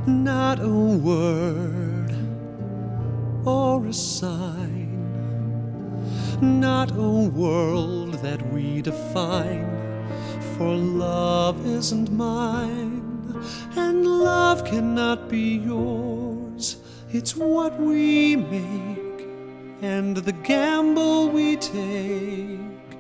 Not a word or a sign, not a world that we define, for love isn't mine, and love cannot be yours. It's what we make and the gamble we take.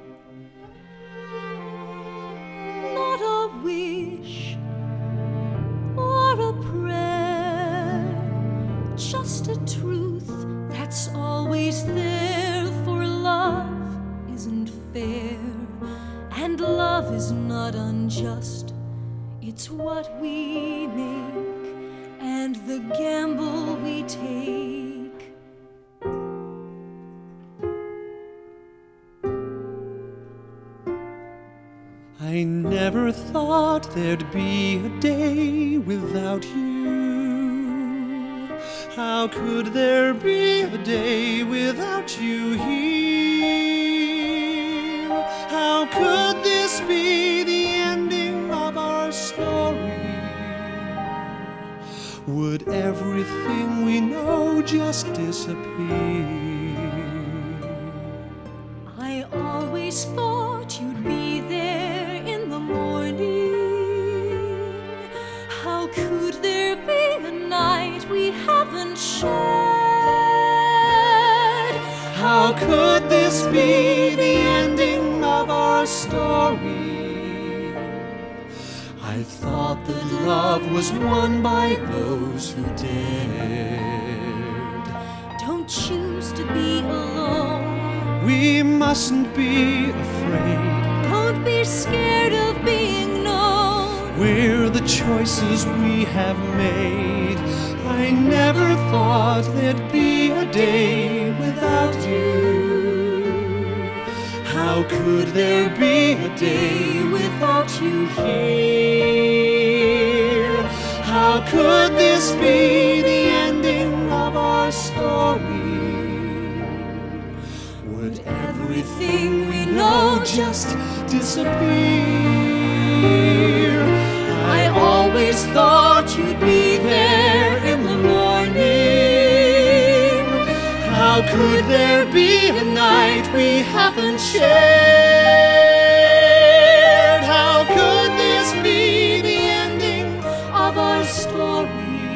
Not a wish or a prayer, just a truth that's always there, for love isn't fair, and love is not unjust. It's what we make and the gamble we take. I never thought there'd be a day without you. How could there be a day without you here? How could this be the ending of our story? Would everything we know just disappear? I always thought you'd be there in the morning. How could there be a night we haven't shared? How could this be the ending of our story? I thought that love was won by those who dared. Don't choose to be alone. We mustn't be afraid. Don't be scared of being known. We're the choices we have made. I never thought there'd be a day without you. How could there be a day without you here? How could this be the ending of our story? Would everything we know just disappear? I always thought you'd be there in the morning. How could there be a night we haven't shared? How could this be the ending of our story?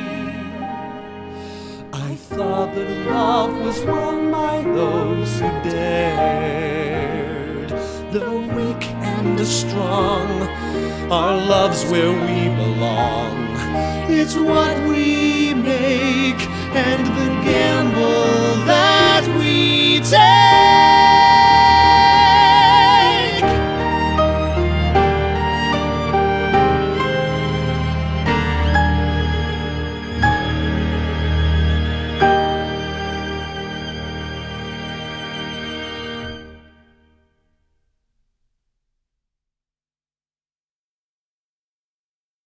I thought that love was won by those who dared. The weak and the strong, our love's where we belong. It's what we make